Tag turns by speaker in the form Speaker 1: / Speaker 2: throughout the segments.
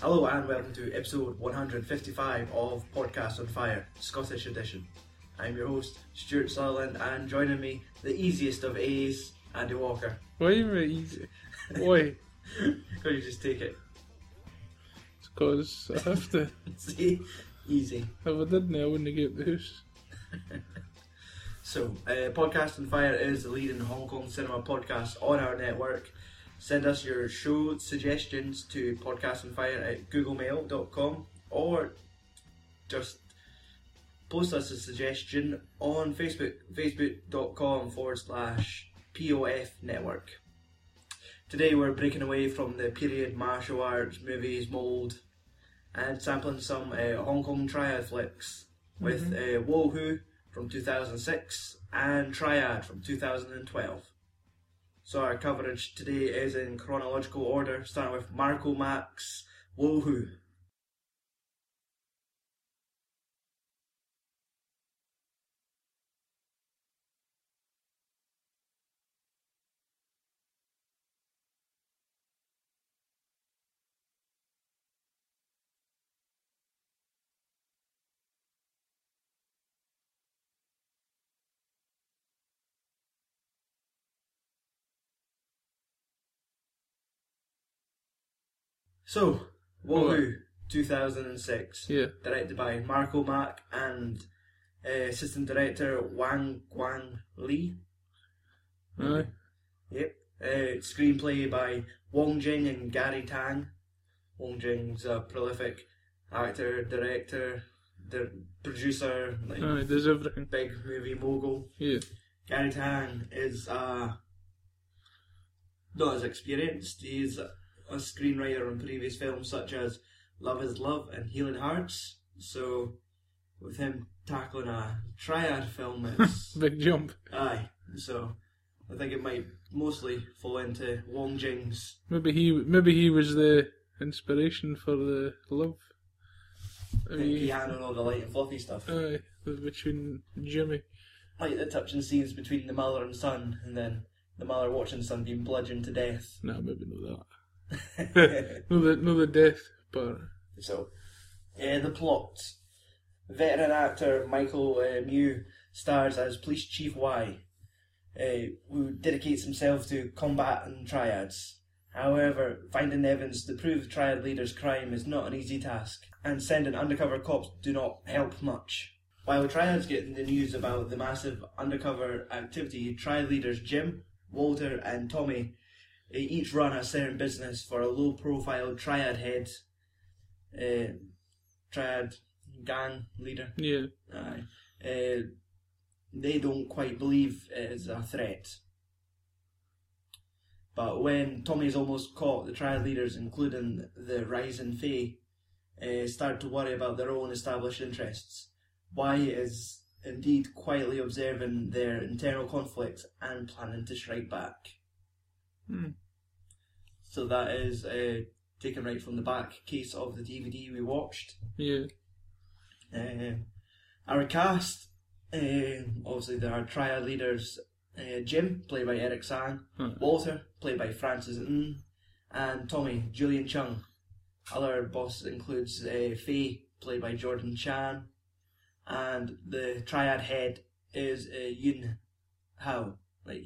Speaker 1: Hello and welcome to episode 155 of Podcast on Fire, Scottish edition. I'm your host, Stuart Sutherland, and joining me, the easiest of A's, Andy Walker.
Speaker 2: Why are you easy? Why?
Speaker 1: Because you just take it.
Speaker 2: It's because I have to.
Speaker 1: See? Easy.
Speaker 2: If I didn't, I wouldn't get the house.
Speaker 1: So, Podcast on Fire is the leading Hong Kong cinema podcast on our network. Send us your show suggestions to podcastonfire@googlemail.com or just post us a suggestion on Facebook, facebook.com/POF network. Today we're breaking away from the period martial arts movies mould and sampling some Hong Kong triad flicks with Wo Hu from 2006 and Triad from 2012. So our coverage today is in chronological order, starting with Marco Max, Wo Hu. So, Wo Hu, 2006, directed by Marco Mack and assistant director Wang Guang Li.
Speaker 2: Aye.
Speaker 1: Yep. Screenplay by Wong Jing and Gary Tang. Wong Jing's a prolific actor, director, producer,
Speaker 2: does everything.
Speaker 1: Big movie mogul.
Speaker 2: Yeah.
Speaker 1: Gary Tang is not as experienced. He's a screenwriter on previous films such as Love is Love and Healing Hearts. So, with him tackling a triad film, it's
Speaker 2: big jump.
Speaker 1: Aye. So, I think it might mostly fall into Wong Jing's.
Speaker 2: Maybe he was the inspiration for the Love.
Speaker 1: He handled all the light and fluffy stuff.
Speaker 2: Aye, between Jimmy.
Speaker 1: Like the touching scenes between the mother and son, and then the mother watching the son being bludgeoned to death.
Speaker 2: Nah, maybe not that. no the death part.
Speaker 1: So, the plot. Veteran actor Michael Mew stars as Police Chief Y, who dedicates himself to combating triads. However, finding evidence to prove the triad leader's crime is not an easy task, and sending undercover cops do not help much. While triads get the news about the massive undercover activity, triad leaders Jim, Walter and Tommy each run a certain business for a low-profile triad head, triad gang leader.
Speaker 2: Yeah.
Speaker 1: They don't quite believe it is a threat. But when Tommy's almost caught, the triad leaders, including the Rising Fae, start to worry about their own established interests. Y is indeed quietly observing their internal conflicts and planning to strike back. So that is taken right from the back case of the DVD we watched.
Speaker 2: Yeah.
Speaker 1: Our cast, obviously there are triad leaders Jim, played by Eric Sang, Walter, played by Francis Ng, and Tommy, Julian Chung. Other boss includes Faye, played by Jordan Chan, and the triad head is Yun Hao, like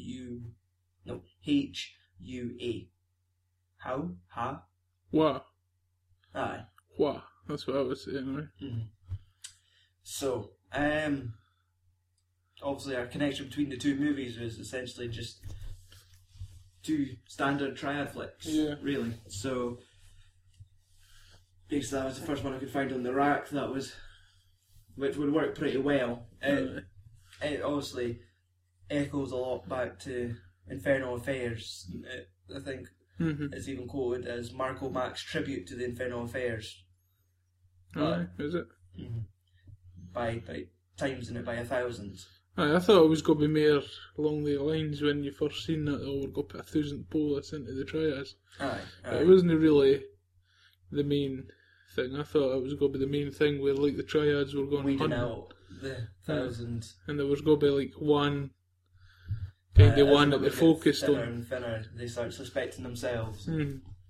Speaker 1: H-U-A. How? Ha?
Speaker 2: Wah.
Speaker 1: Aye.
Speaker 2: Wah. That's what I was saying, right?
Speaker 1: Mm-hmm. So, obviously our connection between the two movies was essentially just two standard triad flicks, really. So, basically that was the first one I could find on the rack which would work pretty well. It obviously echoes a lot back to Infernal Affairs. I think it's even quoted as Marco Mack's tribute to the Infernal Affairs.
Speaker 2: Is it?
Speaker 1: By times in it by 1,000.
Speaker 2: Aye, I thought it was going to be more along the lines when you first seen that, we're going to put 1,000 police into the triads.
Speaker 1: Aye.
Speaker 2: But it wasn't really the main thing. I thought it was going to be the main thing where like the triads were going
Speaker 1: weeding out the 1,000.
Speaker 2: And there was going to be like one kind of one that they focused
Speaker 1: thinner
Speaker 2: on.
Speaker 1: and thinner, they start suspecting themselves.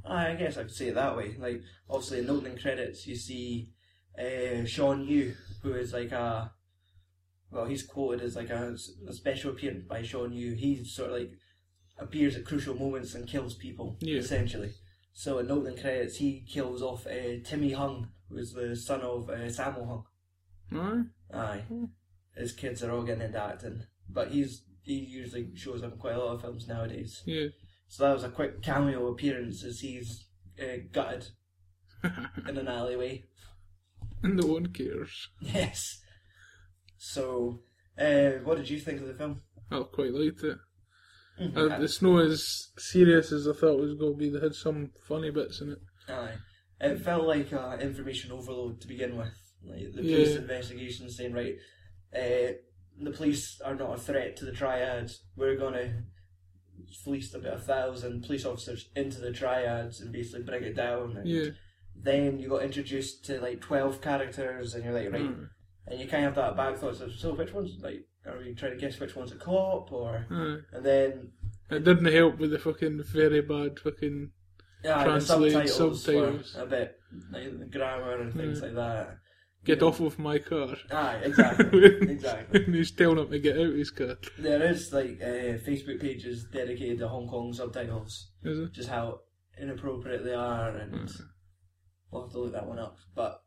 Speaker 1: I guess I could say it that way. Like, obviously, in opening credits, you see Sean Yu, who is like he's quoted as like a special appearance by Sean Yu. He sort of like appears at crucial moments and kills people, essentially. So in opening credits, he kills off Timmy Hung, who is the son of Sammo Hung. Aye. His kids are all getting into acting, but he usually shows up in quite a lot of films nowadays.
Speaker 2: Yeah.
Speaker 1: So that was a quick cameo appearance as he's gutted in an alleyway.
Speaker 2: And no one cares.
Speaker 1: Yes. So, what did you think of the film?
Speaker 2: I quite liked it. It's not as serious as I thought it was going to be. They had some funny bits in it.
Speaker 1: Aye. It felt like information overload to begin with. Like the police investigation saying, right, the police are not a threat to the triads. We're going to fleece about 1,000 police officers into the triads and basically bring it down. And then you got introduced to like 12 characters, and you're like, right, and you kind of have that back thoughts of, so which one's like, are we trying to guess which one's a cop, or and then
Speaker 2: it didn't help with the fucking very bad fucking translated subtitles.
Speaker 1: A bit like the grammar and things like that.
Speaker 2: Get off of my car.
Speaker 1: Aye, exactly.
Speaker 2: And he's telling him to get out of his car.
Speaker 1: There is like Facebook pages dedicated to Hong Kong subtitles.
Speaker 2: Is it?
Speaker 1: Just how inappropriate they are, and we'll have to look that one up. But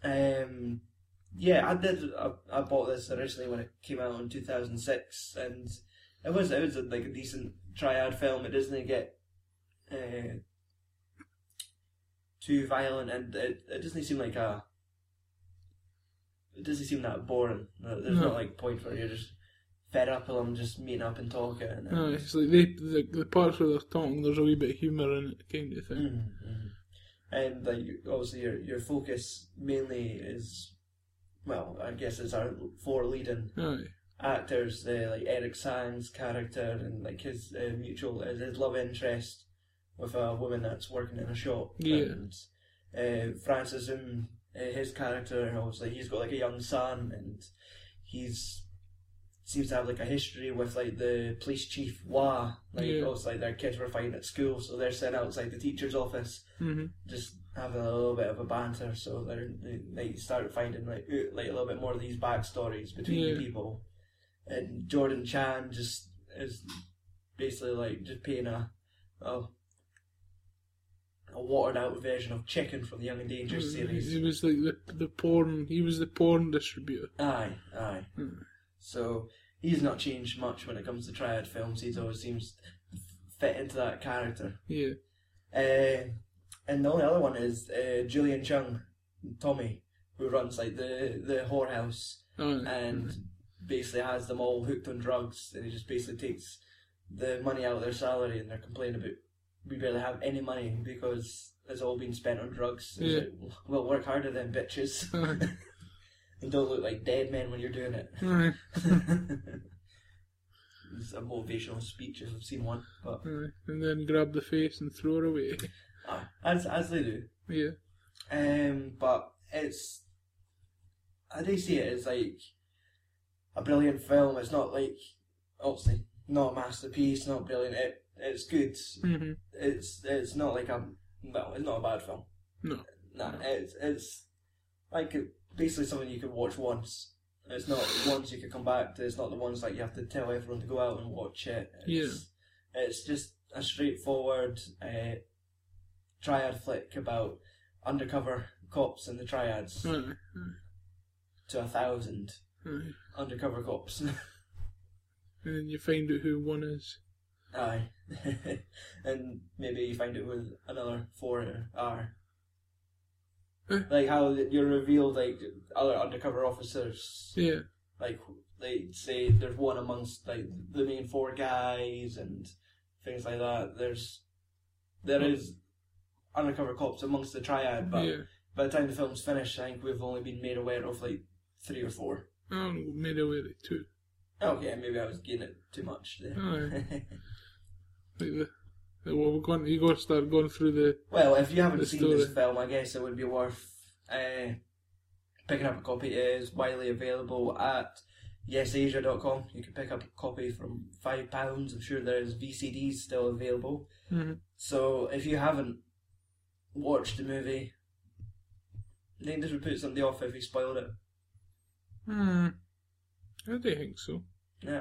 Speaker 1: I bought this originally when it came out in 2006, and it was like a decent triad film. It doesn't get too violent, and it doesn't seem like it doesn't seem that boring. There's not like a point where you're just fed up with them just meeting up and talking.
Speaker 2: It's like the parts where they're talking, there's a wee bit of humour in it, kind of thing.
Speaker 1: And like obviously your focus mainly is, well, I guess it's our 4 leading actors, like Eric Tsang's character and like his his love interest with a woman that's working in a shop. And Francis his character, and obviously he's got like a young son, and seems to have like a history with like the police chief Wah. Obviously like, their kids were fighting at school, so they're sitting outside the teacher's office, just having a little bit of a banter. So they start finding like a little bit more of these backstories between the people. And Jordan Chan just is basically like just paying a watered out version of Chicken from the Young and Dangerous series.
Speaker 2: He was like the porn. He was the porn distributor.
Speaker 1: Aye. So he's not changed much when it comes to triad films. He always seems to fit into that character.
Speaker 2: Yeah.
Speaker 1: And the only other one is Julian Chung, Tommy, who runs like the whorehouse and basically has them all hooked on drugs, and he just basically takes the money out of their salary, and they're complaining about, we barely have any money because it's all been spent on drugs. Yeah. Like, well, work harder then, bitches. And don't look like dead men when you're doing it. It's a motivational speech if I've seen one. But
Speaker 2: and then grab the face and throw her away.
Speaker 1: As they do.
Speaker 2: Yeah.
Speaker 1: But it's, I do see it as like a brilliant film. It's not like, obviously, not a masterpiece, not brilliant. It's good. It's not like it's not a bad film.
Speaker 2: No.
Speaker 1: It's like basically something you could watch once. It's not ones you could come back to. It's not the ones like you have to tell everyone to go out and watch it. It's just a straightforward triad flick about undercover cops in the triads to 1,000 undercover cops.
Speaker 2: And then you find out who one is.
Speaker 1: Aye. And maybe you find out who another 4 are. Like how you're revealed like other undercover officers.
Speaker 2: Yeah.
Speaker 1: Like they say there's one amongst like the main 4 guys and things like that. There is undercover cops amongst the triad, but by the time the film's finished, I think we've only been made aware of like 3 or 4.
Speaker 2: I'm made aware of 2.
Speaker 1: Okay, maybe I was getting it too much there.
Speaker 2: You got to start going through the.
Speaker 1: Well, if you haven't seen this film, I guess it would be worth picking up a copy. It is widely available at yesasia.com. You can pick up a copy from £5. I'm sure there's VCDs still available. So if you haven't watched the movie, I think this would put somebody off if he spoiled it.
Speaker 2: I don't think so.
Speaker 1: Yeah.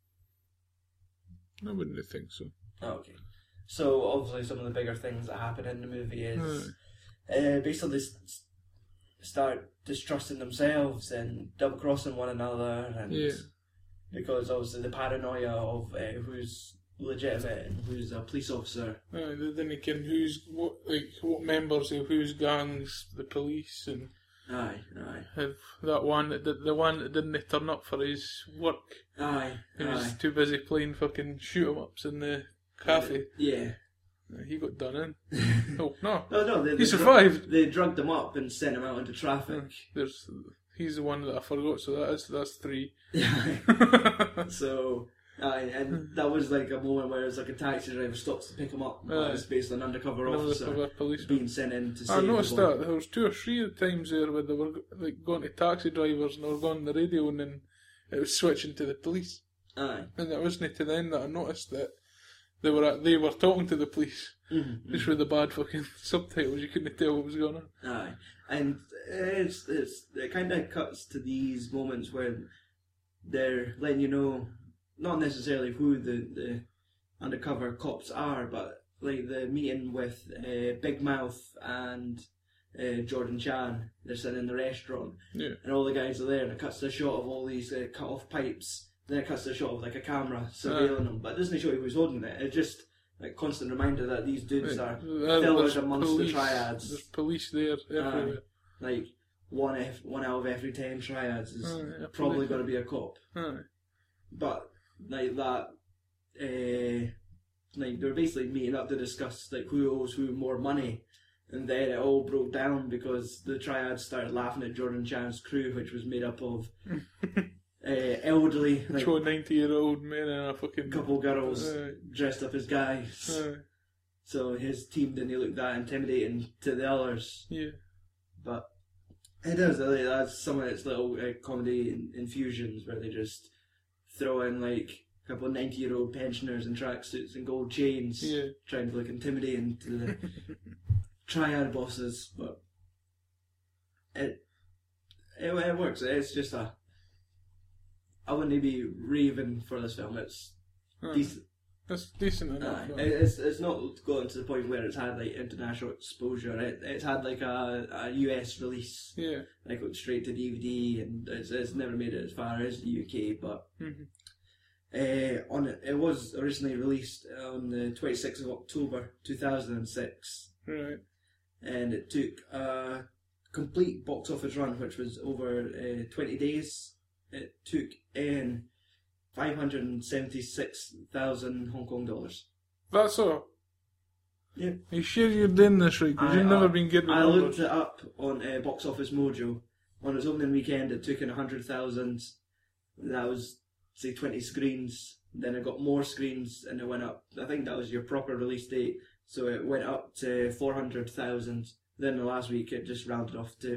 Speaker 2: I wouldn't think so.
Speaker 1: Oh, okay. So obviously some of the bigger things that happen in the movie is basically they start distrusting themselves and double crossing one another, and because obviously the paranoia of who's legitimate and who's a police officer.
Speaker 2: Then again, what members of whose gangs the police, and have that one the one that didn't turn up for his work. He was too busy playing fucking shoot 'em ups in the cafe. He got done in. Oh no!
Speaker 1: No,
Speaker 2: he survived.
Speaker 1: They drugged him up and sent him out into traffic.
Speaker 2: He's the one that I forgot. So that's 3.
Speaker 1: So. And that was like a moment where it was like a taxi driver stops to pick him up. It's basically an undercover officer being sent in to save.
Speaker 2: I noticed that there was 2 or 3 times there where they were like going to taxi drivers and they were going on the radio, and then it was switching to the police. And it wasn't to then that I noticed that they were talking to the police. Just with the bad fucking subtitles, you couldn't tell what was going on.
Speaker 1: And it kind of cuts to these moments where they're letting you know. Not necessarily who the undercover cops are, but like the meeting with Big Mouth and Jordan Chan. They're sitting in the restaurant, and all the guys are there, and it cuts to a shot of all these cut off pipes. Then it cuts to a shot of like a camera surveilling them, but it doesn't show you who's holding it. It's just like a constant reminder that these dudes are fillers amongst the triads.
Speaker 2: There's police there everywhere.
Speaker 1: Like one out of every 10 triads is probably going to be a cop. But like that, like they were basically meeting up to discuss like who owes who more money, and then it all broke down because the triads started laughing at Jordan Chan's crew, which was made up of elderly, like
Speaker 2: 90-year-old men and a fucking
Speaker 1: couple girls dressed up as guys. So his team didn't look that intimidating to the others. But it does. That's some of its little comedy infusions where they just throw in like a couple of 90-year-old pensioners in tracksuits and gold chains, trying to look intimidating to the triad bosses. But it works. It's just I wouldn't be raving for this film. It's decent.
Speaker 2: It's decent enough.
Speaker 1: It's not gotten to the point where it's had like international exposure. It's had like a US release, like went straight to DVD, and it's never made it as far as the UK. But it was originally released on the 26th of October 2006,
Speaker 2: right?
Speaker 1: And it took a complete box office run, which was over 20 days. It took in 576,000 Hong Kong dollars.
Speaker 2: That's all?
Speaker 1: Yeah.
Speaker 2: Are you sure you're doing this right? Because you've never been good with
Speaker 1: I
Speaker 2: numbers.
Speaker 1: looked it up on Box Office Mojo. On its opening weekend, it took in 100,000. That was, say, 20 screens. Then it got more screens, and it went up. I think that was your proper release date. So it went up to 400,000. Then the last week, it just rounded off to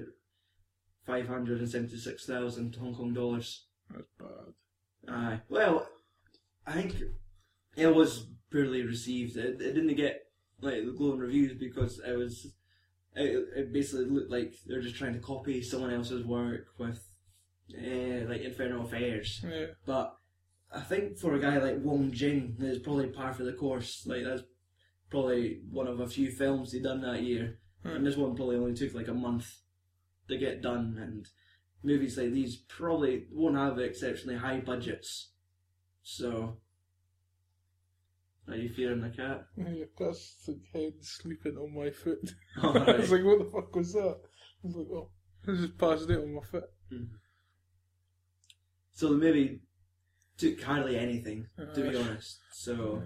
Speaker 1: 576,000 Hong Kong dollars.
Speaker 2: That's bad.
Speaker 1: Well, I think it was poorly received. It didn't get like the glowing reviews because it basically looked like they're just trying to copy someone else's work with like Infernal Affairs. But I think for a guy like Wong Jing, it's probably par for the course. Like that's probably one of a few films he done that year, and this one probably only took like a month to get done. And movies like these probably won't have exceptionally high budgets. So, are you fearing the cat?
Speaker 2: Yeah, that's the head sleeping on my foot.
Speaker 1: Oh,
Speaker 2: I
Speaker 1: right.
Speaker 2: was like, what the fuck was that? I was like, oh, I just passed it on my foot.
Speaker 1: So the movie took hardly anything, to be honest. So,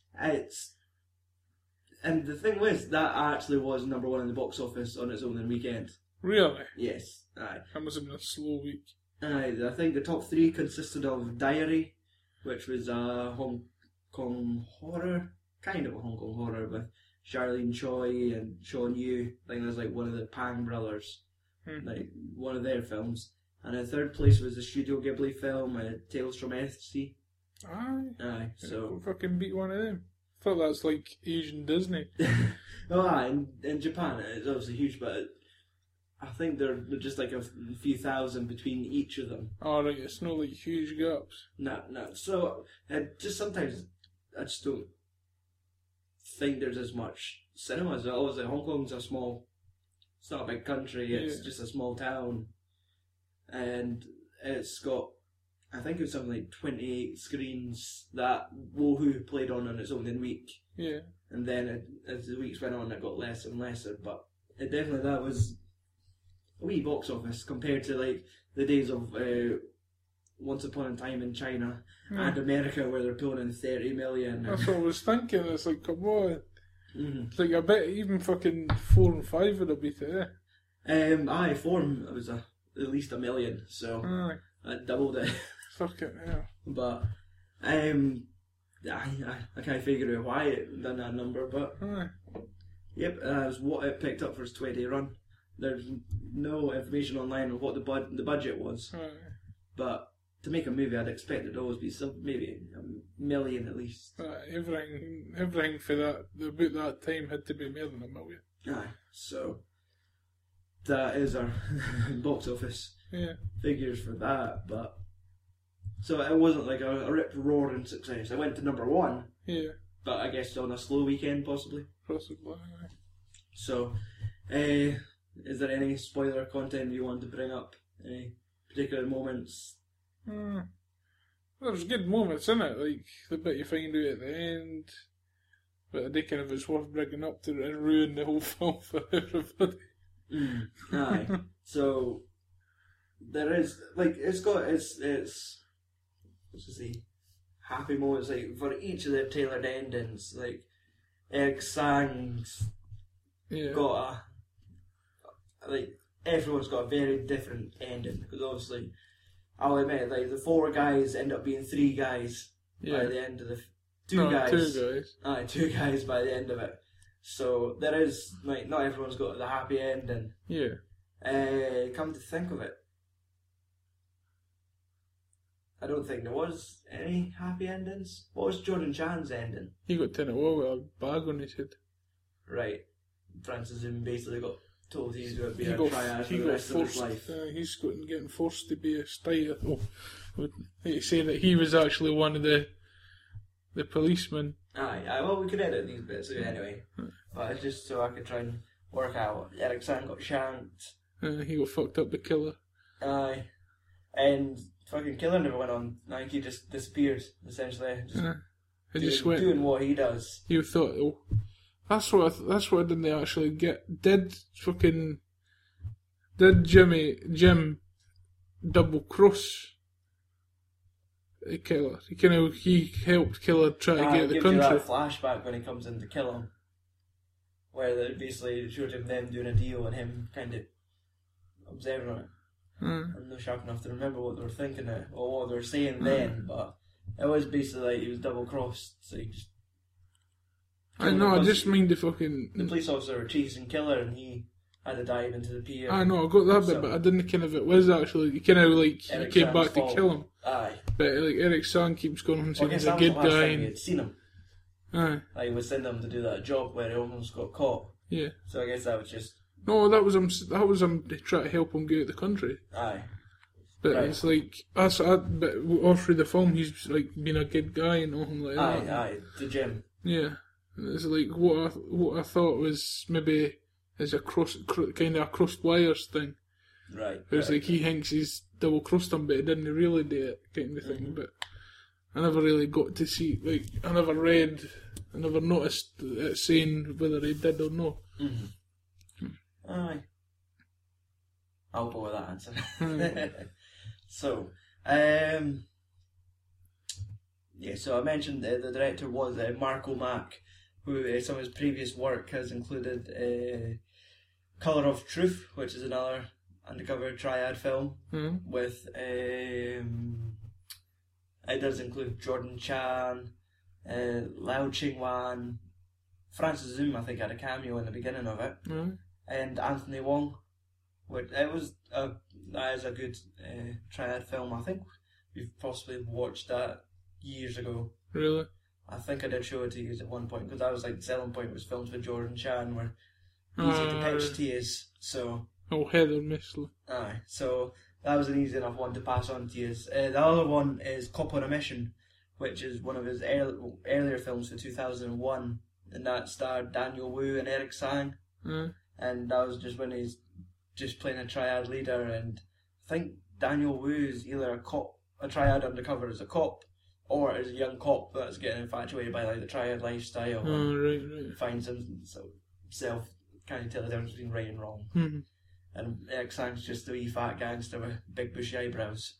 Speaker 1: and the thing was, that actually was number 1 in the box office on its opening weekend.
Speaker 2: Really?
Speaker 1: Yes. Aye.
Speaker 2: That must have been a slow week.
Speaker 1: Aye, I think the top 3 consisted of Diary, which was a Hong Kong horror, kind of a Hong Kong horror with Charlene Choi and Sean Yu. I think that's like one of the Pang brothers, like one of their films. And in third place was the Studio Ghibli film Tales from Earthsea.
Speaker 2: Aye.
Speaker 1: Aye, so
Speaker 2: fucking beat one of them. I thought that's like Asian Disney.
Speaker 1: In Japan it's obviously huge, but I think they're just like a few thousand between each of them.
Speaker 2: Oh, right, it's not like huge gaps.
Speaker 1: No. So, just sometimes I just don't think there's as much cinema. Obviously, Hong Kong's it's not a big country, it's just a small town. And it's got, I think it was something like 28 screens that Wohu played on its opening week.
Speaker 2: Yeah.
Speaker 1: And then as the weeks went on, it got less and lesser. But that was a wee box office compared to like the days of Once Upon a Time in China and America, where they're pulling in 30 million.
Speaker 2: That's what I was thinking. It's like, come on.
Speaker 1: Mm-hmm.
Speaker 2: It's like, I bet even fucking 4 and 5 would have beat it.
Speaker 1: 4 it was at least 1 million, so I doubled it.
Speaker 2: Fucking hell.
Speaker 1: But I can't figure out why it done that number, but yep, that was what it picked up for its 20-day run. There's no information online on what the budget was, but to make a movie, I'd expect there'd always be maybe 1 million at least.
Speaker 2: Everything for that about that time had to be more than 1 million.
Speaker 1: Aye, so that is our box office figures for that. But so it wasn't like a ripped roaring success. I went to number 1.
Speaker 2: Yeah.
Speaker 1: But I guess on a slow weekend, possibly.
Speaker 2: Possibly.
Speaker 1: So, is there any spoiler content you want to bring up? Any particular moments?
Speaker 2: There's good moments in it, like the bit you find out at the end. But I don't kind of it's worth bringing up to ruin the whole film for everybody.
Speaker 1: Aye. So there is it's got its what's to say, happy moments like for each of their tailored endings. Like Eric Tsang's got everyone's got a very different ending, because obviously I'll admit, like, the 4 guys end up being 3 guys by the end of the... 2 guys.
Speaker 2: 2 guys.
Speaker 1: 2 guys by the end of it. So there is, like, not everyone's got the happy ending.
Speaker 2: Yeah.
Speaker 1: Come to think of it, I don't think there was any happy endings. What was Jordan Chan's ending?
Speaker 2: He got 10 at war with a bag on his head.
Speaker 1: Right. Francis Zoom basically got told he was going to be a triad for the rest of his life.
Speaker 2: He's getting forced to be a stay. They say that he was actually one of the policemen.
Speaker 1: Aye, well, we could edit these bits anyway. But it's just so I could try and work out. Eric Tsang got shanked.
Speaker 2: He got fucked up, the killer.
Speaker 1: Aye. And fucking killer never went on. Like, he just disappeared, essentially. Just doing what he does.
Speaker 2: You thought, that's what I didn't actually get. Did Jim double cross the killer? He helped killer try to get the country.
Speaker 1: You that flashback when he comes in to kill him, where they basically showed him them doing a deal and him kind of observing it. I'm not sharp enough to remember what they were thinking or what they were saying then, but it was basically like he was double crossed, so he just...
Speaker 2: I know, I just mean the fucking...
Speaker 1: The police officer were chasing killer and he had to dive into the pier.
Speaker 2: I know, I got that bit, but I didn't kind of... It was actually... He kind of like... He came back to kill him.
Speaker 1: Aye.
Speaker 2: But like Eric Tsang keeps going on saying he's a good guy.
Speaker 1: He had seen him.
Speaker 2: Aye.
Speaker 1: Like he was sending him to do that job where he almost got caught.
Speaker 2: Yeah.
Speaker 1: So I guess that was just...
Speaker 2: No, that was him trying to help him get out of the country.
Speaker 1: Aye.
Speaker 2: But right. It's like... But all through the film, he's like being a good guy and all like that.
Speaker 1: Aye, to Jim.
Speaker 2: Yeah. It's like what I thought was maybe is a kind of a crossed wires thing.
Speaker 1: Right.
Speaker 2: It's like he thinks he's double crossed him, but he didn't really do it, kind of thing. But I never really got to see. Like I never noticed it saying whether he did or not.
Speaker 1: Aye. I'll go with that answer. So, so I mentioned the director was Marco Mack, who some of his previous work has included Colour of Truth, which is another undercover triad film with it does include Jordan Chan, Lau Ching-wan, Francis Zoom I think had a cameo in the beginning of it, and Anthony Wong. That is a good triad film. I think we've possibly watched that years ago.
Speaker 2: Really?
Speaker 1: I think I did show it to you at one point, because that was like the selling point, was films with Jordan Chan were easy to pitch to you, so...
Speaker 2: Oh, Heather Misley.
Speaker 1: Aye, so that was an easy enough one to pass on to you. The other one is Cop on a Mission, which is one of his earlier films for 2001, and that starred Daniel Wu and Eric Sang, and that was just when he's just playing a triad leader, and I think Daniel Wu is either a triad undercover as a cop, or as a young cop that's getting infatuated by like the triad lifestyle, and finds himself can't tell the difference between right and wrong.
Speaker 2: Mm-hmm.
Speaker 1: And Eric Sang's just a wee fat gangster with big bushy eyebrows.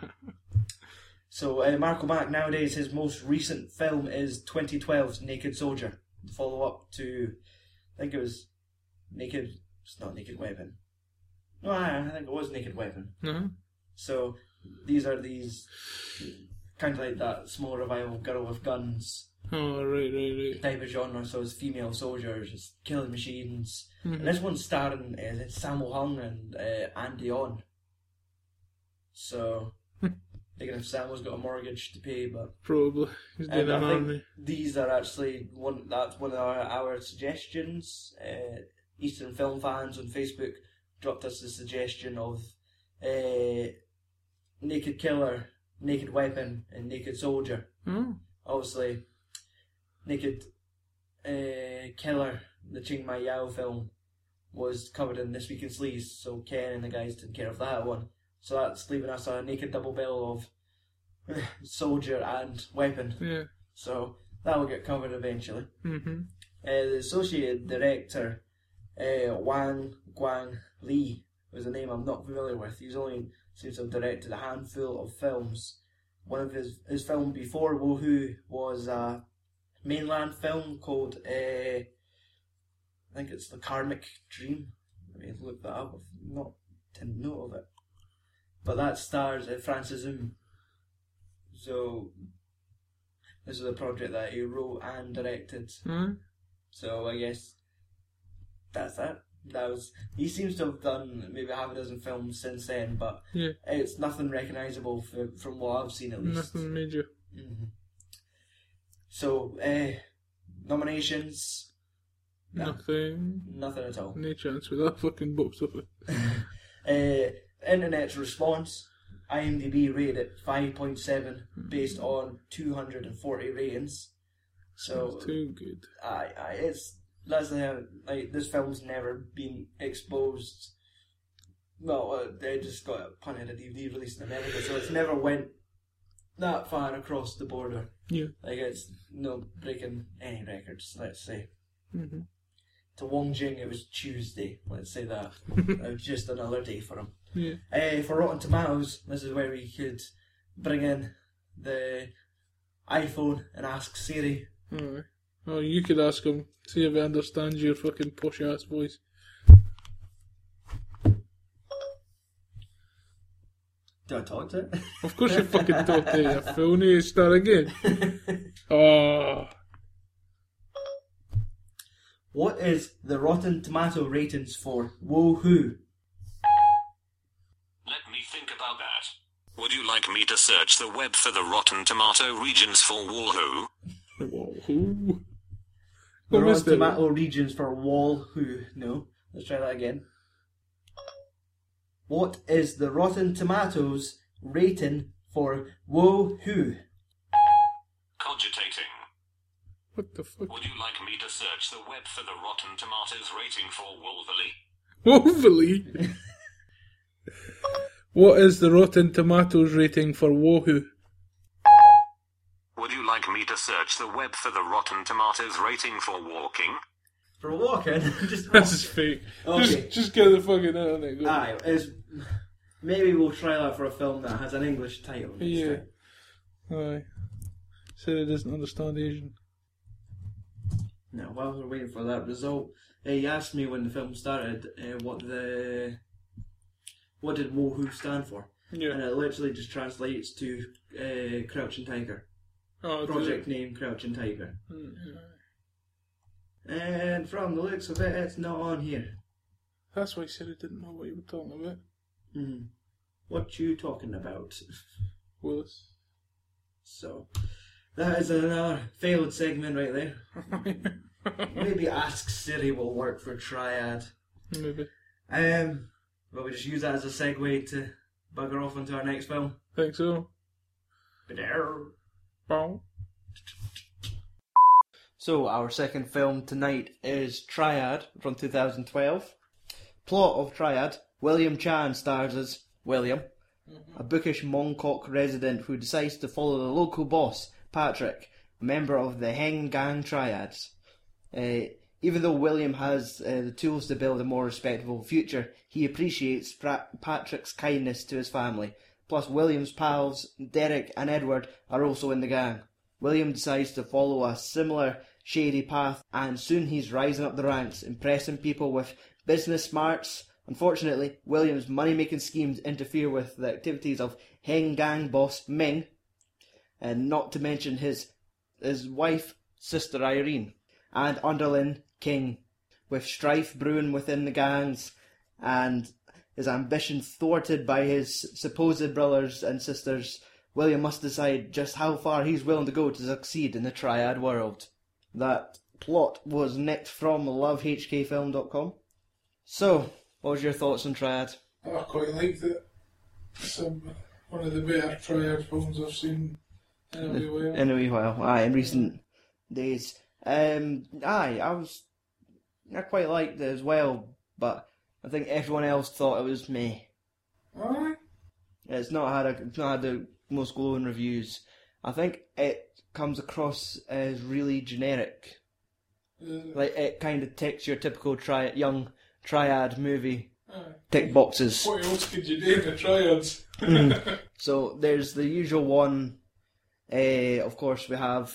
Speaker 1: So Marco Mack nowadays, his most recent film is 2012's Naked Soldier, the follow-up to, I think it was it's not Naked Weapon. No, I think it was Naked Weapon.
Speaker 2: Mm-hmm.
Speaker 1: So these are kind of like that small revival Girl with Guns.
Speaker 2: Oh, right.
Speaker 1: Type of genre, so it's female soldiers, it's killing machines.
Speaker 2: Mm-hmm.
Speaker 1: And this one's starring Sammo Hung and Andy On. So, thinking if Sammo's got a mortgage to pay, but...
Speaker 2: Probably. He's doing an army.
Speaker 1: These are actually one of our suggestions. Eastern Film Fans on Facebook dropped us the suggestion of Naked Killer, Naked Weapon, and Naked Soldier. Obviously, Naked Killer, the Ching Mai Yao film, was covered in This Week in Sleaze, so Ken and the guys took care of that one. So that's leaving us a naked double bill of Soldier and Weapon.
Speaker 2: Yeah.
Speaker 1: So that will get covered eventually.
Speaker 2: Mm-hmm.
Speaker 1: The associate director, Wang Guang Li, was a name I'm not familiar with. He's only seems to have directed a handful of films. One of his film before Wohoo was a mainland film called, I think it's The Karmic Dream. Let me look that up. I've not taken note of it. But that stars Francis Oom. So this is a project that he wrote and directed. So I guess that's that. He seems to have done maybe half a dozen films since then, but it's nothing recognisable from what I've seen at least.
Speaker 2: Nothing major.
Speaker 1: Mm-hmm. So, nominations?
Speaker 2: Nothing.
Speaker 1: Nothing at all.
Speaker 2: No chance with that fucking box office.
Speaker 1: Internet's response, IMDb rated it 5.7 based on 240 ratings. So
Speaker 2: that's too good.
Speaker 1: This film's never been exposed. Well, they just got it punted a DVD release in America, so it's never went that far across the border.
Speaker 2: Yeah.
Speaker 1: Like, it's no breaking any records, let's say.
Speaker 2: Mm-hmm.
Speaker 1: To Wong Jing, it was Tuesday, let's say that. It was just another day for him.
Speaker 2: Yeah.
Speaker 1: For Rotten Tomatoes, this is where we could bring in the iPhone and ask Siri.
Speaker 2: Alright. Oh, you could ask him, see if he understands your fucking posh ass voice.
Speaker 1: Do I talk to it?
Speaker 2: Of course you fucking talk to it, you fool. You start again. Oh.
Speaker 1: What is the Rotten Tomato ratings for Wohoo?
Speaker 3: Let me think about that. Would you like me to search the web for the Rotten Tomato regions for Wohoo?
Speaker 2: Wohoo.
Speaker 1: The Rotten Tomato regions for Wohoo. No. Let's try that again. What is the Rotten Tomatoes rating for Wohoo?
Speaker 3: Cogitating.
Speaker 2: What the fuck?
Speaker 3: Would you like me to search the web for the Rotten Tomatoes rating for Wolverly?
Speaker 2: Wolverly? What is the Rotten Tomatoes rating for Wohoo?
Speaker 3: Would you like me to search the web for the Rotten Tomatoes rating for Walking?
Speaker 1: For walking?
Speaker 2: This is fake.
Speaker 1: Okay.
Speaker 2: Just get the fucking internet going.
Speaker 1: Aye, maybe we'll try that for a film that has an English title next time.
Speaker 2: Aye. Sarah doesn't understand Asian.
Speaker 1: No, while we're waiting for that result, he asked me when the film started what did Wohoo stand for?
Speaker 2: Yeah.
Speaker 1: And it literally just translates to Crouching Tiger.
Speaker 2: Oh,
Speaker 1: Project name Crouching Tiger.
Speaker 2: Mm-hmm.
Speaker 1: And from the looks of it, it's not on here.
Speaker 2: That's why Sarah didn't know what you were talking about.
Speaker 1: What you talking about?
Speaker 2: Willis.
Speaker 1: So, That is another failed segment right there. Maybe Ask Siri will work for Triad.
Speaker 2: Maybe.
Speaker 1: But we just use that as a segue to bugger off into our next film.
Speaker 2: Think so. Bow.
Speaker 1: So, our second film tonight is Triad from 2012. Plot of Triad: William Chan stars as William, a bookish Mongkok resident who decides to follow the local boss, Patrick, a member of the Heng Gang Triads. Even though William has the tools to build a more respectable future, he appreciates Patrick's kindness to his family. Plus, William's pals, Derek and Edward, are also in the gang. William decides to follow a similar shady path, and soon he's rising up the ranks, impressing people with business smarts. Unfortunately, William's money-making schemes interfere with the activities of Heng Gang boss Ming, and not to mention his wife, Sister Irene, and underling King. With strife brewing within the gangs, and his ambition thwarted by his supposed brothers and sisters, William must decide just how far he's willing to go to succeed in the Triad world. That plot was nicked from lovehkfilm.com. So, what was your thoughts on Triad?
Speaker 2: I quite liked it. It's one of the better Triad films I've seen in a wee while.
Speaker 1: In a wee while, aye, in recent days. I quite liked it as well, but I think everyone else thought it was meh.
Speaker 2: Aye.
Speaker 1: It's not had the most glowing reviews. I think it comes across as really generic. Like, it kind of ticks your typical young Triad movie tick boxes.
Speaker 2: What else could you do in the Triads?
Speaker 1: So there's the usual one. Of course, we have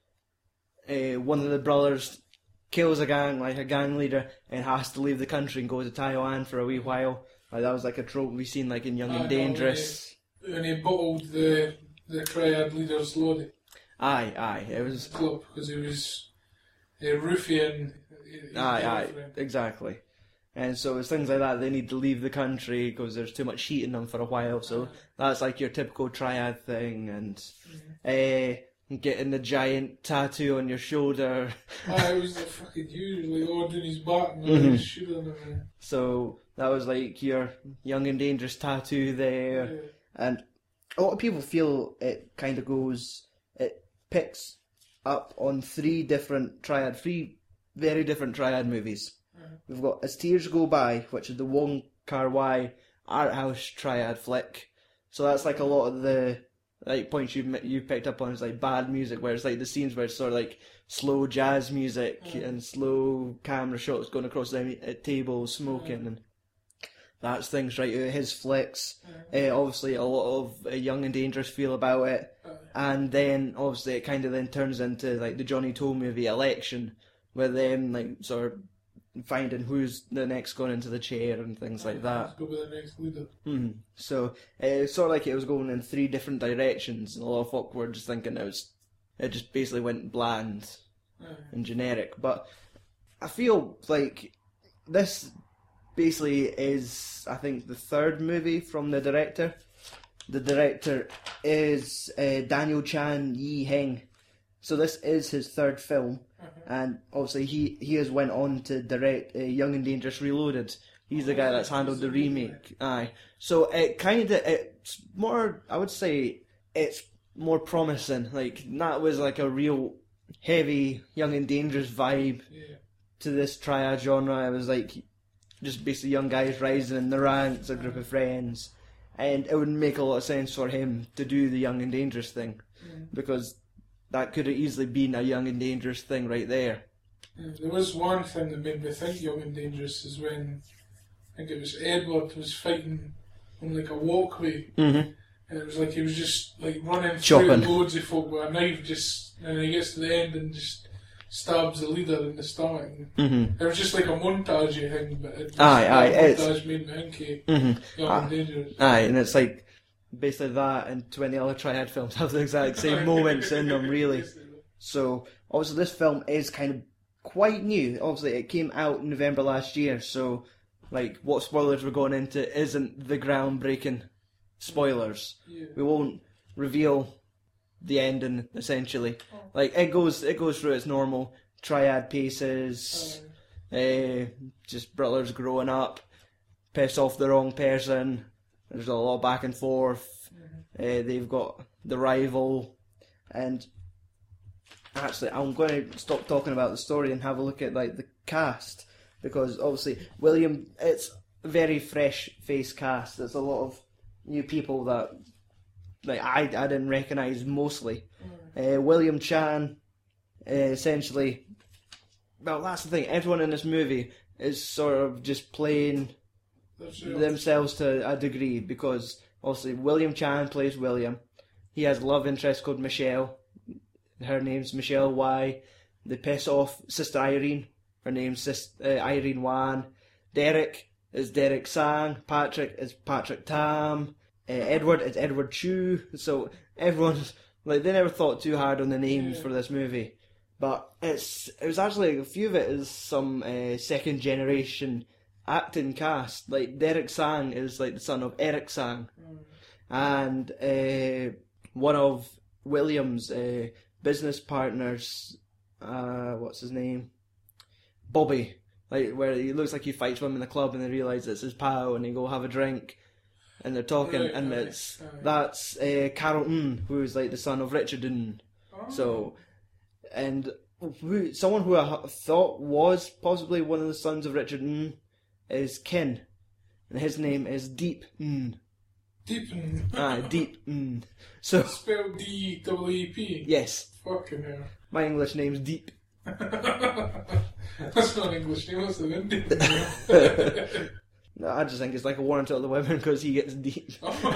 Speaker 1: one of the brothers kills a gang leader, and has to leave the country and go to Taiwan for a wee while. Like, that was like a trope we've seen like in Young and Dangerous.
Speaker 2: When he bottled the Triad leader's load.
Speaker 1: Aye, it was
Speaker 2: club because he was a ruffian.
Speaker 1: Aye, exactly. And so it's things like that. They need to leave the country because there's too much heat in them for a while. So that's like your typical Triad thing, and getting the giant tattoo on your shoulder.
Speaker 2: It was the fucking huge, like all doing his back and shooting him.
Speaker 1: So that was like your Young and Dangerous tattoo there. Yeah. And a lot of people feel it kind of it picks up on three very different Triad movies. We've got As Tears Go By, which is the Wong Kar-wai art house Triad flick. So that's like a lot of the points you picked up on is like bad music, where it's like the scenes where it's sort of like slow jazz music and slow camera shots going across the tables, smoking, and that's things right out of his flicks. Obviously, a lot of Young and Dangerous feel about it, and then obviously it kind of then turns into like the Johnny To movie Election, where them like sort of finding who's the next going into the chair and things like that.
Speaker 2: Let's go with the next leader.
Speaker 1: So it's sort of like it was going in three different directions, and a lot of folk were just thinking it just basically went bland and generic. But I feel like this basically is, I think, the third movie from the director. The director is Daniel Chan Yi Heng. So this is his third film. And obviously he has went on to direct Young and Dangerous Reloaded. He's the guy that's handled the remake. Aye. So it's more, I would say, it's more promising. Like, that was like a real heavy Young and Dangerous vibe to this Triad genre. It was like just basically young guys rising in the ranks, a group of friends. And it would make a lot of sense for him to do the Young and Dangerous thing. Because that could have easily been a Young and Dangerous thing right there.
Speaker 2: There was one thing that made me think Young and Dangerous is when, I think it was Edward was fighting on like a walkway. And it was like he was just like running through loads of folk with a knife, and he gets to the end and just stabs the leader in the stomach. It was just like a montage thing, but it montage made me think Young and Dangerous.
Speaker 1: Aye, and it's like basically that and 20 other Triad films have the exact same moments in them, really. So, obviously this film is kind of quite new. Obviously it came out in November last year, so like what spoilers we're going into isn't the groundbreaking spoilers. We won't reveal the ending essentially. Like it goes through its normal triad paces. Just brothers growing up, piss off the wrong person. There's a lot of back and forth. They've got the rival, and actually, I'm going to stop talking about the story and have a look at like the cast, because obviously it's a very fresh face cast. There's a lot of new people that like I didn't recognise mostly. William Chan, essentially. Well, that's the thing. Everyone in this movie is sort of just playing themselves to a degree, because obviously William Chan plays William. He has a love interest called Michelle. Her name's Michelle Y. They piss off Sister Irene. Her name's Irene Wan. Derek is Derek Sang. Patrick is Patrick Tam. Edward is Edward Chu. So everyone's like, they never thought too hard on the names for this movie. But it was actually, a few of it is some second generation acting cast. Like Derek Sang is like the son of Eric Sang. And one of William's business partners, what's his name? Bobby. Like, where he looks like he fights with him in the club and they realise it's his pal and they go have a drink and they're talking, and that's Carlton, who's like the son of Richard N. So, and someone who I thought was possibly one of the sons of Richard N. is Ken, and his name is Deep N.
Speaker 2: Deep N.
Speaker 1: Deep N. So
Speaker 2: spelled D-E-E-P.
Speaker 1: Yes.
Speaker 2: Fucking hell.
Speaker 1: My English name's Deep.
Speaker 2: That's not an English name, that's an Indian name.
Speaker 1: No, I just think it's like a warrant to all the women because he gets deep.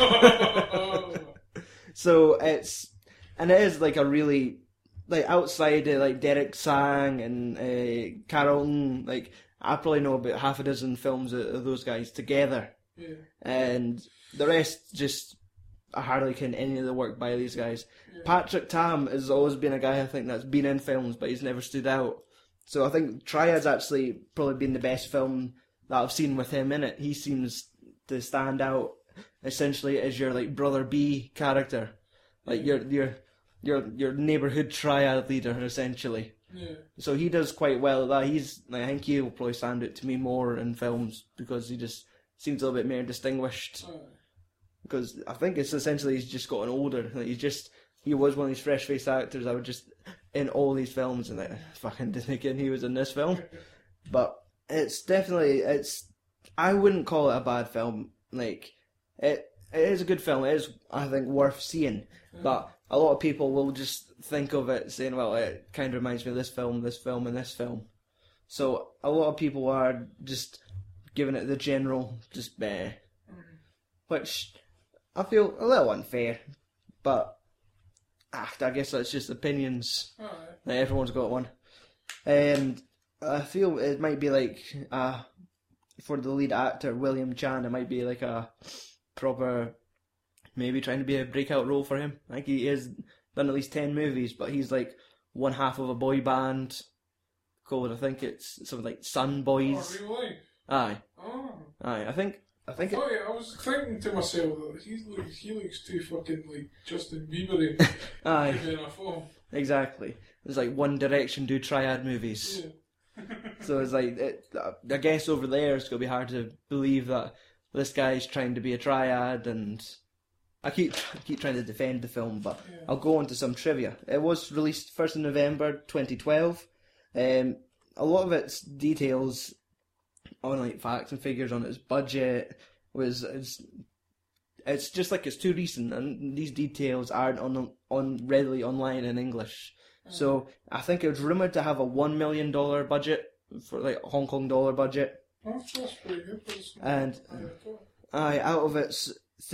Speaker 1: So it is like a really, like outside of like Derek Sang and Carlton, like I probably know about half a dozen films of those guys together. Yeah. And the rest just, I hardly ken any of the work by these guys. Yeah. Patrick Tam has always been a guy I think that's been in films, but he's never stood out. So I think Triad's actually probably been the best film that I've seen with him in it. He seems to stand out essentially as your like brother B character, like your neighbourhood triad leader essentially. Yeah. So he does quite well at that. I think he will probably stand out to me more in films because he just seems a little bit more distinguished. Because I think it's essentially he's just gotten older. Like he was one of these fresh faced actors that were just in all these films, and I fucking didn't think he was in this film. But it's definitely, I wouldn't call it a bad film. Like it is a good film. It is, I think, worth seeing. But a lot of people will just think of it saying, well, it kind of reminds me of this film, and this film. So a lot of people are just giving it the general, just meh. Which I feel a little unfair, but I guess that's just opinions. Like, everyone's got one. And I feel it might be like, for the lead actor, William Chan, it might be like a proper, maybe trying to be a breakout role for him. I think he has done at least 10 movies, but he's like one half of a boy band called, I think it's something like Sun Boys.
Speaker 2: Oh, really?
Speaker 1: Aye.
Speaker 2: Oh.
Speaker 1: Aye, I think
Speaker 2: I was thinking to myself that he looks too fucking like Justin Bieber in a film.
Speaker 1: Exactly. It's like One Direction do triad movies. Yeah. So it's like, I guess over there it's going to be hard to believe that this guy's trying to be a triad, and I keep trying to defend the film, but I'll go on to some trivia. It was released 1st of November 2012. A lot of its details on like facts and figures on its budget it's just like it's too recent, and these details aren't on readily online in English. So I think it was rumoured to have a $1 million budget, for like Hong Kong dollar budget.
Speaker 2: That's pretty good.
Speaker 1: And out of its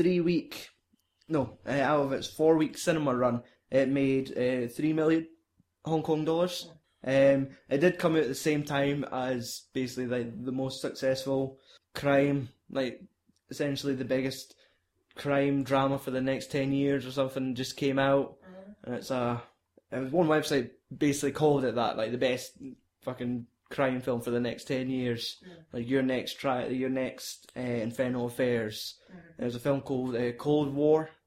Speaker 1: 4-week cinema run, it made 3 million Hong Kong dollars. It did come out at the same time as basically like the most successful crime, like essentially the biggest crime drama for the next 10 years or something just came out. And it was one website basically called it that, like the best fucking crime film for the next 10 years. Like your next Infernal Affairs. There's a film called Cold War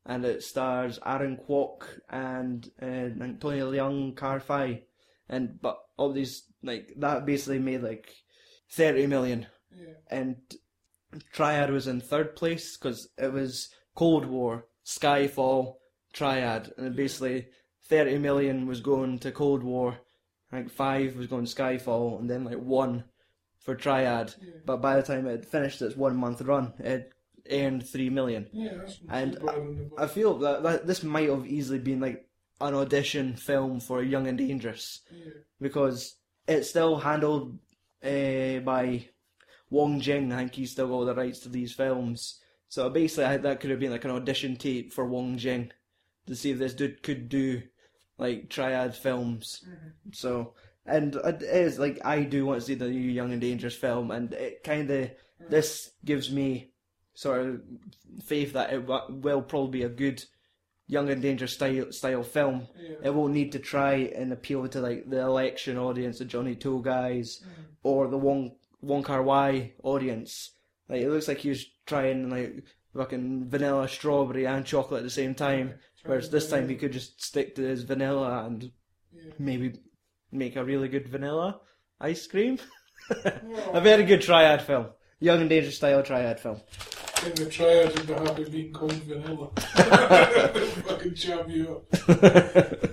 Speaker 1: and it stars Aaron Kwok and Tony Leung, Kar-Fai, but all these that basically made 30 million, and Triad was in third place because it was Cold War, Skyfall, Triad, and basically 30 million was going to Cold War, 5 was going to Skyfall, and then 1 for Triad. But by the time it had finished its 1 month run, it earned 3 million. And I feel that this might have easily been an audition film for Young and Dangerous, because it's still handled by Wong Jing. I think he's still got all the rights to these films. So basically, I think that could have been an audition tape for Wong Jing to see if this dude could do Triad films. So, and it is I do want to see the new Young and Dangerous film, and it kind of this gives me sort of faith that it will probably be a good Young and Dangerous style film. It won't need to try and appeal to the election audience, the Johnny To guys, or the Wong Kar-Wai audience. It looks like he was trying fucking vanilla, strawberry and chocolate at the same time, whereas this time he could just stick to his vanilla and maybe make a really good vanilla ice cream. A very good Triad film. Young and Dangerous style Triad film.
Speaker 2: I think the Triad would be happy being called vanilla. Fucking jam you up.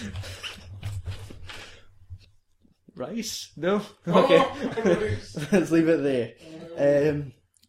Speaker 1: Rice? No? Okay. Let's leave it there.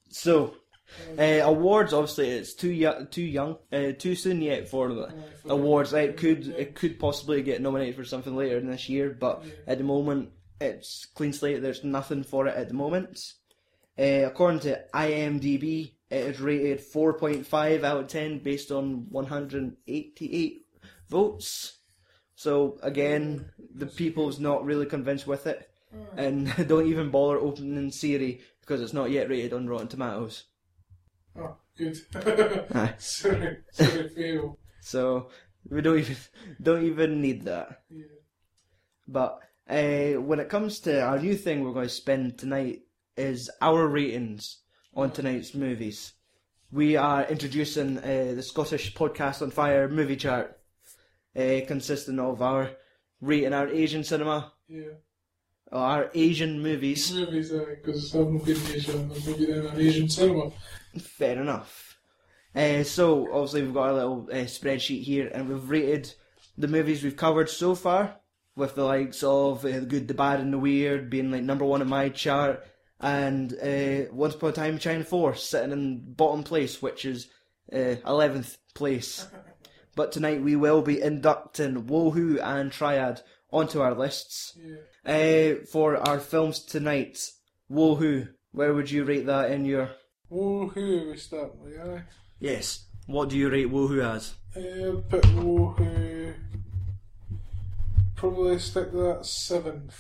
Speaker 1: Awards, obviously it's too soon yet for the awards. It could possibly get nominated for something later in this year, but at the moment it's clean slate. There's nothing for it at the moment. According to IMDb, it is rated 4.5 out of 10 based on 188 votes. So again, the people's not really convinced with it, and don't even bother opening Siri because it's not yet rated on Rotten Tomatoes.
Speaker 2: Oh, good. Sorry, fail.
Speaker 1: So we don't even need that. But when it comes to our new thing we're going to spend tonight is our ratings on tonight's movies. We are introducing the Scottish Podcast on Fire movie chart, consisting of our rating our Asian cinema, our Asian movies.
Speaker 2: Because I'm not good Asian, I'm maybe in an Asian cinema.
Speaker 1: Fair enough. So obviously we've got a little spreadsheet here, and we've rated the movies we've covered so far, with the likes of The Good, the Bad and the Weird being number 1 in my chart, and Once Upon a Time in China 4 sitting in bottom place, which is 11th place. But tonight we will be inducting Wohu and Triad onto our lists. For our films tonight, Wohu, where would you rate that in your...
Speaker 2: Wohu, we start with, yeah?
Speaker 1: Yes. What do you rate Wohu as?
Speaker 2: I'll put Wohu... Probably stick to that 7th.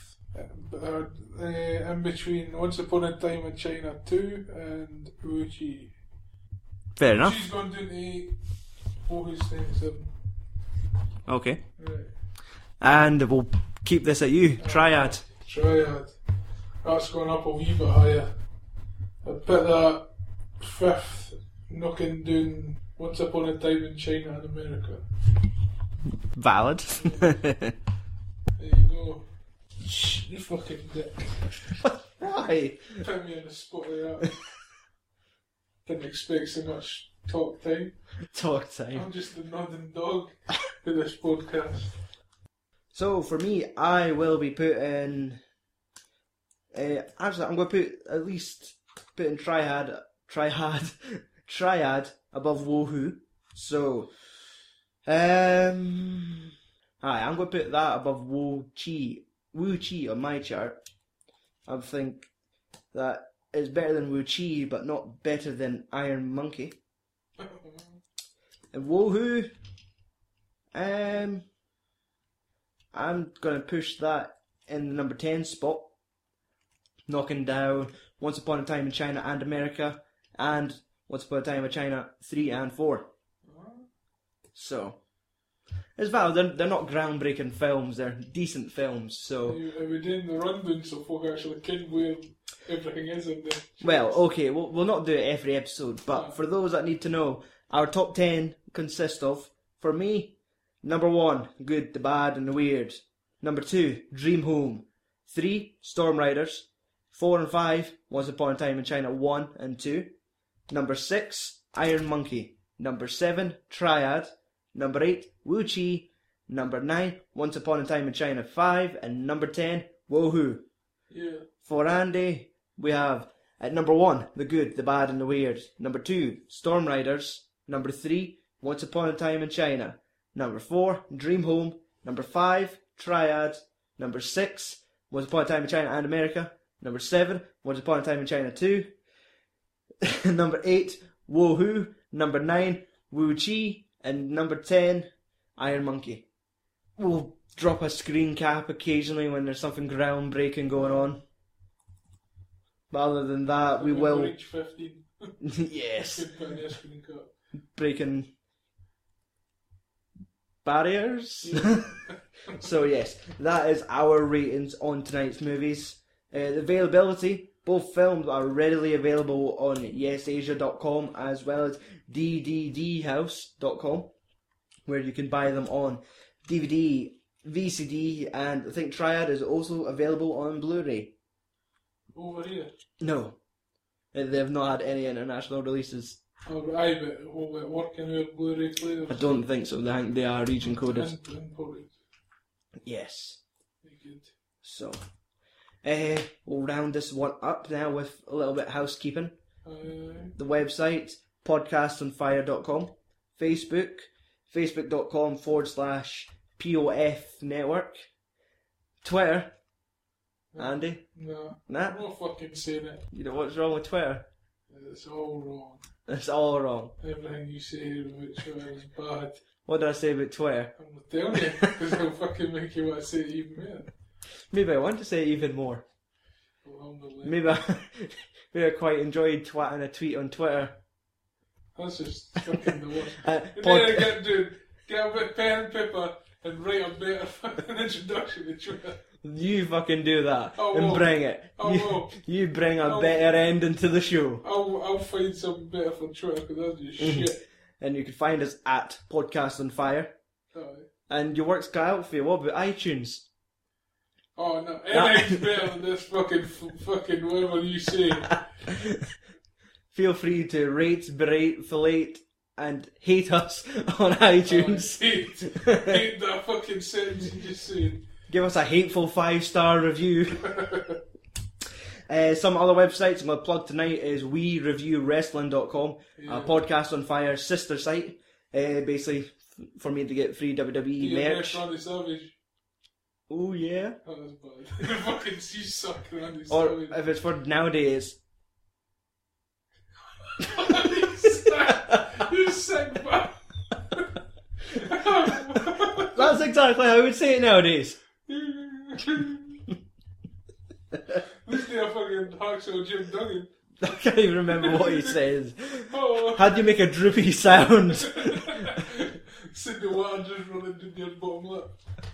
Speaker 2: In between Once Upon a Time in China 2 and Wu Chi.
Speaker 1: Fair enough.
Speaker 2: She's gone down to 8. Wohu's staying at 7.
Speaker 1: Okay.
Speaker 2: Right.
Speaker 1: And we'll keep this at you. Triad.
Speaker 2: That's gone up a wee bit higher. I'd put that 5th, knocking down Once Upon a Time in China and America.
Speaker 1: Valid.
Speaker 2: There you go. Shh, you fucking dick.
Speaker 1: Why?
Speaker 2: Put me on the spot like that. Didn't expect so much talk time. I'm just the nodding dog for this podcast. So
Speaker 1: for me, I will be putting... actually, I'm going to put at least putting Triad above Wohu. So, I'm going to put that above Wu Chi on my chart. I think that is better than Wu Chi, but not better than Iron Monkey. And Wohu, I'm going to push that in the number 10 spot, knocking down Once Upon a Time in China and America, and Once Upon a Time in China 3 and 4. So, it's valid. They're not groundbreaking films, they're decent films, so...
Speaker 2: Are we doing the rundown so folk actually can where everything is in there?
Speaker 1: Well, okay, we'll not do it every episode, but for those that need to know, Our top 10 consist of, for me, number 1, Good, the Bad and the Weird. Number 2, Dream Home. 3, Storm Riders. 4 and 5, Once Upon a Time in China 1 and 2. Number 6, Iron Monkey. Number 7, Triad. Number 8, Wu Chi. Number 9, Once Upon a Time in China 5. And number 10, Woohoo.
Speaker 2: Yeah.
Speaker 1: For Andy, we have at number 1, The Good, the Bad and the Weird. Number 2, Storm Riders. Number 3, Once Upon a Time in China. Number 4, Dream Home. Number 5, Triad. Number 6, Once Upon a Time in China and America. Number 7, Once Upon a Time in China 2. Number 8, Woohoo. Number 9, Wu Chi. And number 10, Iron Monkey. We'll drop a screen cap occasionally when there's something groundbreaking going on. But other than that, we will...
Speaker 2: reach 15.
Speaker 1: Yes.
Speaker 2: Put in a screen cap.
Speaker 1: Breaking barriers.
Speaker 2: Yeah.
Speaker 1: So yes, that is our ratings on tonight's movies. The availability, both films are readily available on yesasia.com as well as dddhouse.com, where you can buy them on DVD, VCD, and I think Triad is also available on Blu-ray.
Speaker 2: Over here?
Speaker 1: No, they've not had any international releases.
Speaker 2: Oh, aye, but will it work in our Blu-ray players?
Speaker 1: I don't think so. I think they are region coded.
Speaker 2: Imported.
Speaker 1: Yes.
Speaker 2: Very good.
Speaker 1: So, we'll round this one up now with a little bit of housekeeping. The website, podcastonfire.com. Facebook, facebook.com/POF network. Twitter, Andy?
Speaker 2: No.
Speaker 1: Nah?
Speaker 2: I'm not fucking saying it.
Speaker 1: You know what's wrong with Twitter?
Speaker 2: It's all wrong.
Speaker 1: It's all wrong.
Speaker 2: Everything you say about Twitter is bad.
Speaker 1: What did I say about Twitter?
Speaker 2: I'm not telling you, because it'll fucking make you want to say it even more.
Speaker 1: Maybe I want to say even more.
Speaker 2: Well,
Speaker 1: Maybe I quite enjoyed twatting a tweet on Twitter.
Speaker 2: That's just fucking the worst.
Speaker 1: Uh,
Speaker 2: And then again, dude, get a bit of pen and paper and write a better fucking introduction to Twitter.
Speaker 1: You fucking do that
Speaker 2: I
Speaker 1: and
Speaker 2: will.
Speaker 1: bring it.
Speaker 2: I will.
Speaker 1: You bring a
Speaker 2: I will.
Speaker 1: better ending to the show.
Speaker 2: I'll find something better for Twitter because that's just shit.
Speaker 1: And you can find us at Podcast on Fire.
Speaker 2: Aye.
Speaker 1: And your work's cut out for you. What about iTunes?
Speaker 2: Oh no, anything's better than this fucking whatever you say.
Speaker 1: Feel free to rate, berate, fillet, and hate us on iTunes.
Speaker 2: Hate that fucking sentence you just said.
Speaker 1: Give us a hateful 5-star review. Some other websites I'm going to plug tonight is WeReviewWrestling.com, a Podcast on Fire sister site. Basically, for me to get free WWE merch.
Speaker 2: Randy Savage.
Speaker 1: Oh yeah.
Speaker 2: Oh, that's bad. Fucking you suck, Randy
Speaker 1: Or
Speaker 2: Savage.
Speaker 1: if it's for nowadays.
Speaker 2: You sick, man.
Speaker 1: That's exactly how I would say it nowadays.
Speaker 2: Listen to a fucking hacksaw Jim Duggan.
Speaker 1: I can't even remember what he says.
Speaker 2: Oh.
Speaker 1: How do you make a droopy sound?
Speaker 2: Send the water just running down your bottom lip.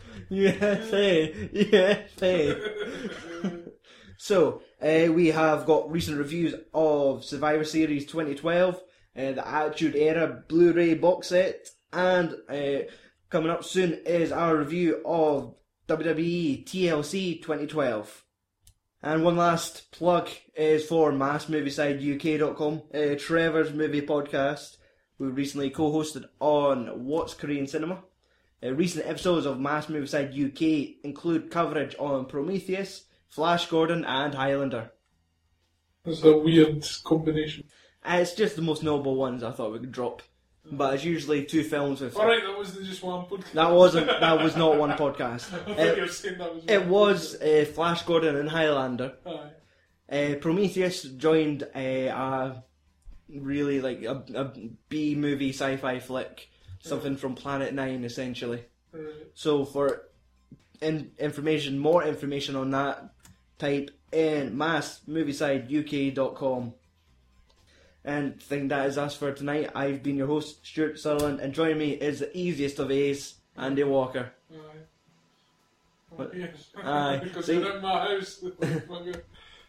Speaker 1: USA. So, we have got recent reviews of Survivor Series 2012, the Attitude Era Blu-ray box set, and coming up soon is our review of WWE TLC 2012. And one last plug is for MassMoviesideUK.com, Trevor's movie podcast, who recently co-hosted on What's Korean Cinema. Recent episodes of Mass Movieside UK include coverage on Prometheus, Flash Gordon and Highlander.
Speaker 2: That's a weird combination.
Speaker 1: It's just the most notable ones I thought we could drop. But it's usually two films with...
Speaker 2: Alright, that wasn't just one podcast.
Speaker 1: That was not one podcast.
Speaker 2: I thought you were saying that was
Speaker 1: It was Flash Gordon and Highlander.
Speaker 2: Aye.
Speaker 1: Prometheus joined a really like a B-movie sci-fi flick. Something from Planet 9, essentially.
Speaker 2: Right.
Speaker 1: So for more information on that, type in massmoviesideuk.com. And I think that is us for tonight. I've been your host, Stuart Sutherland, and joining me is the easiest of A's, Andy Walker.
Speaker 2: Aye.
Speaker 1: What?
Speaker 2: Yes.
Speaker 1: Aye.
Speaker 2: Because
Speaker 1: See?
Speaker 2: you're in my house. Motherfucker.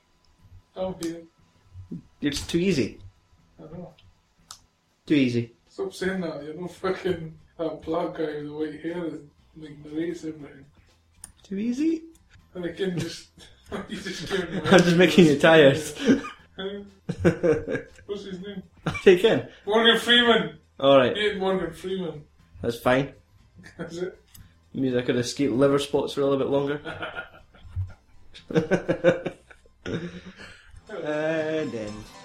Speaker 2: I'm here.
Speaker 1: It's too easy.
Speaker 2: I know.
Speaker 1: Too easy.
Speaker 2: Stop saying that. You're no fucking that black guy with the white hair that like narrates everything.
Speaker 1: Too easy?
Speaker 2: And I can just... you just giving me
Speaker 1: I'm just making you tired.
Speaker 2: What's his name?
Speaker 1: Take in.
Speaker 2: Morgan Freeman!
Speaker 1: Alright.
Speaker 2: Ian Morgan Freeman.
Speaker 1: That's fine.
Speaker 2: That's it.
Speaker 1: Means I could escape liver spots for a little bit longer. And end.